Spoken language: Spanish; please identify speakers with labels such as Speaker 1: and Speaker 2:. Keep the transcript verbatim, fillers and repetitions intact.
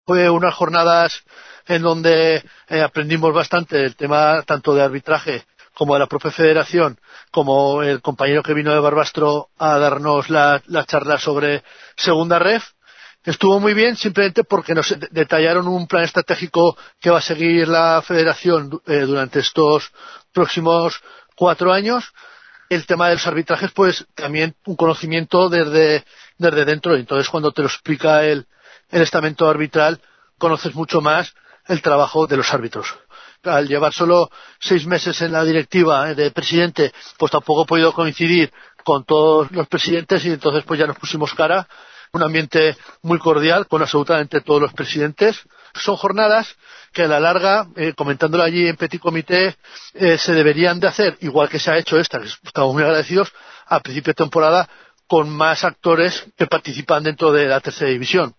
Speaker 1: Fue unas jornadas en donde eh, aprendimos bastante el tema tanto de arbitraje como de la propia federación, como el compañero que vino de Barbastro a darnos la, la charla sobre segunda ref. Estuvo muy bien simplemente porque nos detallaron un plan estratégico que va a seguir la federación eh, durante estos próximos cuatro años. El tema de los arbitrajes, pues también un conocimiento desde, desde dentro. Entonces, cuando te lo explica el, el estamento arbitral, conoces mucho más el trabajo de los árbitros. Al llevar solo seis meses en la directiva de presidente, pues tampoco he podido coincidir con todos los presidentes y entonces pues ya nos pusimos cara. Un ambiente muy cordial con absolutamente todos los presidentes. Son jornadas que a la larga, eh, comentándolo allí en Petit Comité, eh, se deberían de hacer, igual que se ha hecho esta, que estamos muy agradecidos, a principio de temporada, con más actores que participan dentro de la tercera división.